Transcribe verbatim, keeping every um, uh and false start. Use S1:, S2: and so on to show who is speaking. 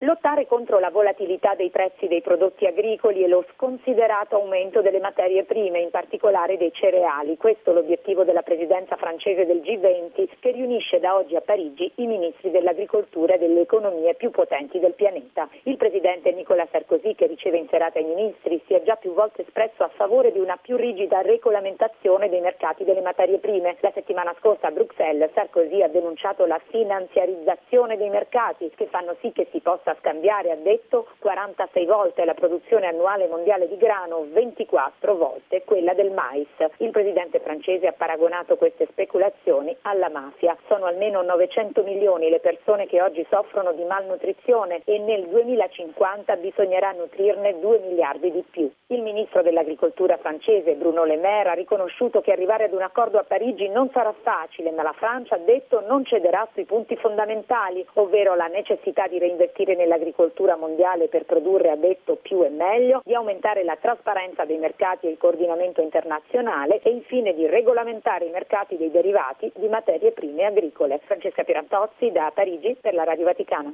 S1: lottare contro la volatilità dei prezzi dei prodotti agricoli e lo sconsiderato aumento delle materie prime, in particolare dei cereali. Questo è l'obiettivo della presidenza francese del G venti, che riunisce da oggi a Parigi i ministri dell'agricoltura e delle economie più potenti del pianeta. Il presidente Nicolas Sarkozy, che riceve in serata i ministri, si è già più volte espresso a favore di una più rigida regolamentazione dei mercati delle materie prime. La settimana scorsa a Bruxelles Sarkozy ha denunciato la finanziarizzazione dei mercati, che fanno sì che si possa scambiare, ha detto, quarantasei volte la produzione annuale mondiale di grano, ventiquattro volte quella del mais. Il presidente francese ha paragonato queste speculazioni alla mafia. Sono almeno novecento milioni le persone che oggi soffrono di malnutrizione e nel duemilacinquanta bisognerà nutrirne due miliardi di più. Il ministro dell'agricoltura francese Bruno Le Maire ha riconosciuto che arrivare ad un accordo a Parigi non sarà facile, ma la Francia, ha detto, non cederà sui punti fondamentali, ovvero la necessità di reinvestire nell'agricoltura mondiale per produrre, ha detto, più e meglio, di aumentare la trasparenza dei mercati e il coordinamento internazionale e infine di regolamentare i mercati dei derivati di materie prime agricole. Francesca Pierantozzi da Parigi per la Radio Vaticana.